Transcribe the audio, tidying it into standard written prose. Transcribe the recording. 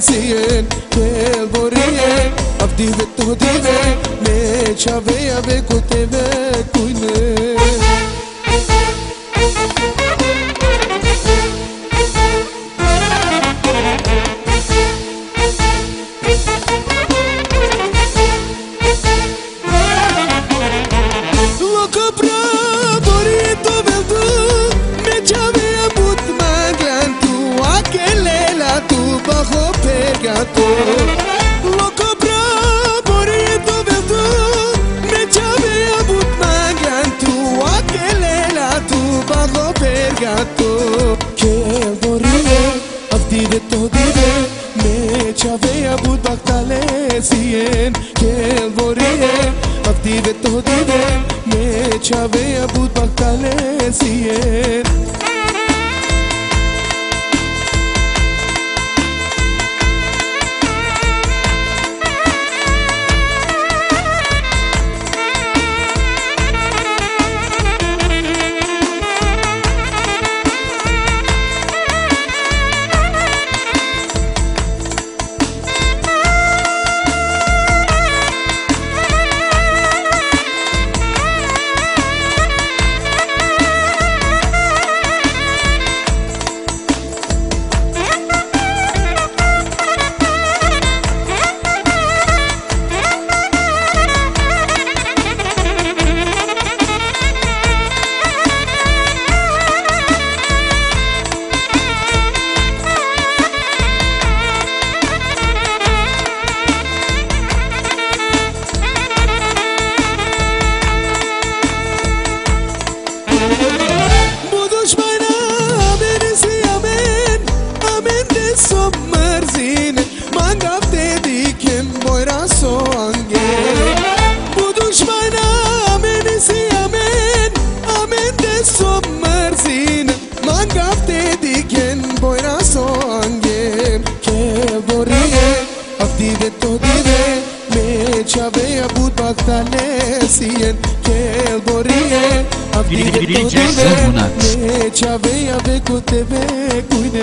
sien Kel borije Avdive to dive Me qave ave kuteve kujne Loco bravo rito vedo Me c'aveva but maglantu Aquelela tu bago pergato Che vorrei Avdive to dive Me c'aveva but baktale sien Che vorrei Avdive to dive Me c'aveva but baktale sien Dirige Sămânați Me c'aveva cu tebe cuine